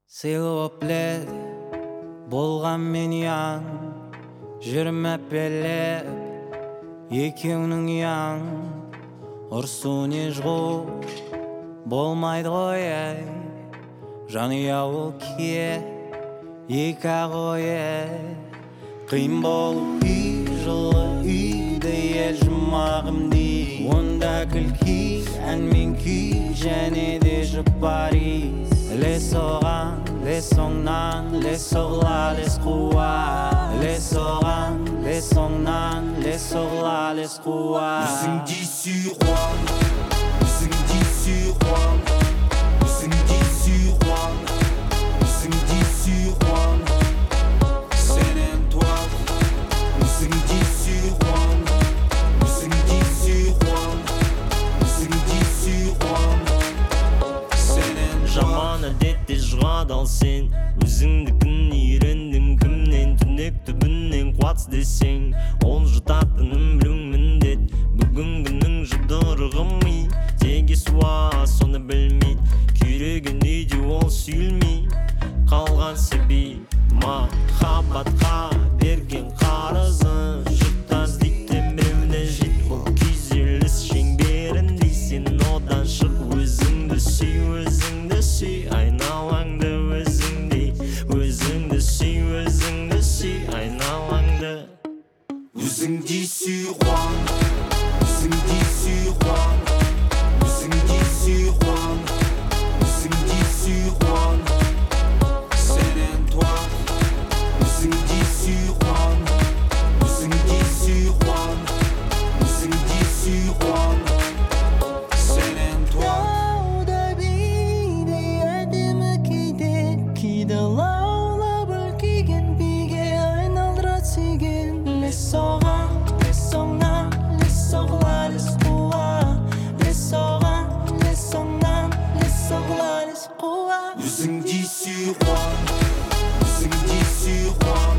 Сыйлап білед болған мен яң, жүрмәп белеп екеуінің яң. Ұрсу не жғу болмайды ғой әй, жанұя ол кие екі ғой. Қиын болып үй жылы үйді ел жұмағым дей, онда күлкі әнмен күй және де жұпарис. Лес оған, лес оңнан, лес оғла, лес қуа. Лес оған, лес оңнан, лес оғла, лес қуа. Using DC Juan, using DC Juan, using DC Juan, using DC Juan, San Antoine, using DC Juan, using DC Juan, using DC Juan, San Antoine. Жаман әдетте жығады ал сен, өзіңдікін үйрендің кімнен, түнек түбінен қуатс десең, ол жұтатынын білуң міндет. Бүгінгінің жұдырығым ми, теге суа соны білмейді, күйреген үйде ол сүйілмей қалған себей. Махаббатқа берген қарызын жұттан іздейді, біреуіне жет. Ол күйзеліс шеңберінде сен одан шық. Өзіңді сүй, айналаңды өзіңдей. Өзіңді сүй, айналаңды. Using DC Juan, using DC Juan, using DC Juan, using DC Juan, San Antoine, using DC Juan, using DC Juan, using DC Juan, San Antoine. Тауда биде әдемі кейде лаулап үлкейген биге айналдыра сүйген. Лес оған, лес оңнан, лес оғла, лес қуа. Лес оған, лес оңнан, лес оғла, лес қуа. Using DC Juan, using DC Juan.